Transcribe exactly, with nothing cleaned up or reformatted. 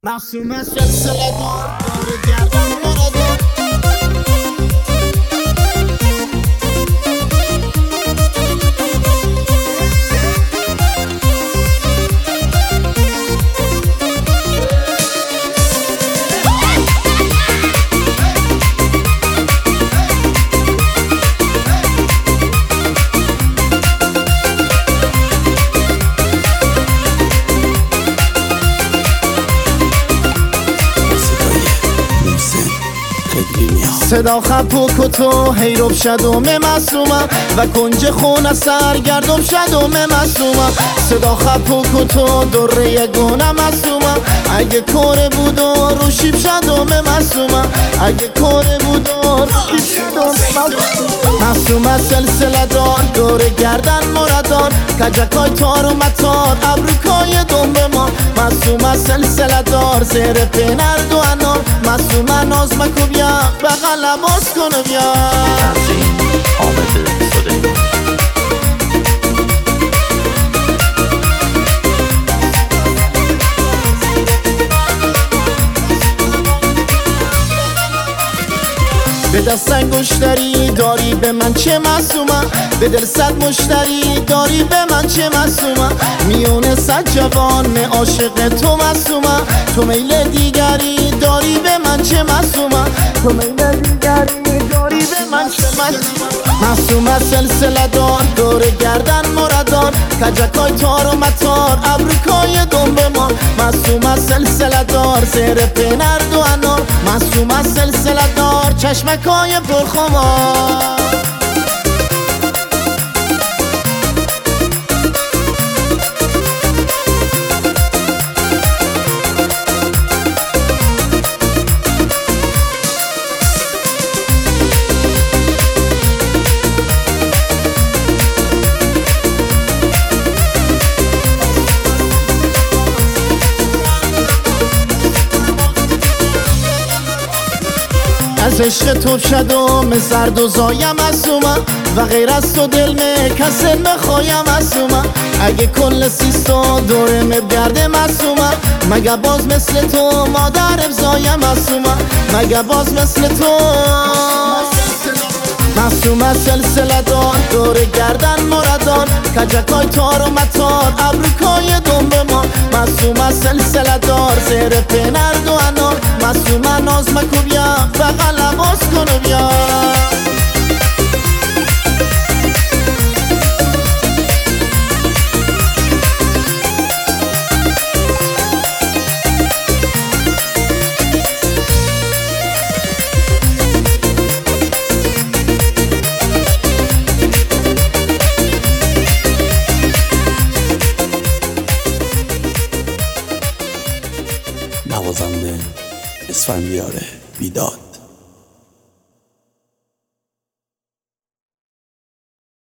معصومه سلسله دار داره گردن مرادان صدا خپوک و تو هیروب شدوم معصومم و کنج خونه سرگردم شدوم معصومم صدا خپوک و تو دره گونه معصومم اگه کار بود و رو شیب شدوم معصومم اگه کار بود و رو شیب شدوم معصومه سلسله دار دور گردن مردان کجکای تار و متار ابروکای دنبه ما معصومه سلسله دار زیر پنرد و انار معصومه ناز مکو بیا بغل لباس کنه بیا به دست انگشتری داری به من چه معصومم به دل صد مشتری داری به من چه معصومم میونه صد جوان عاشق تو معصومم تو میل دیگری داری به من چه معصومم تو میل دیگری داری به من چه معصومم معصومه سلسله دار دور گردن مردان کجکای تار و متار ابروکای دنبه ما معصومه سلسله دار زیر پنرد و انار معصومه سلسله دار چشمکای پرخمار از عشق تو شدم زرد و زایم معصومم و غیر از تو دل می کسی بخوایم معصومم اگه کل سیستا دورم بگرده معصومم مگه باز مثل تو مادر ابزایم معصومم مگه باز مثل تو معصومه سلسله دار دور گردن مردان کجکای تار و متار ابروکای دنبه ما معصومه سلسله دار زیر پنرد و انار معصومه ناز مکو بیا بغل لباس کنو بیا نوازنده اسفندیار بیداد.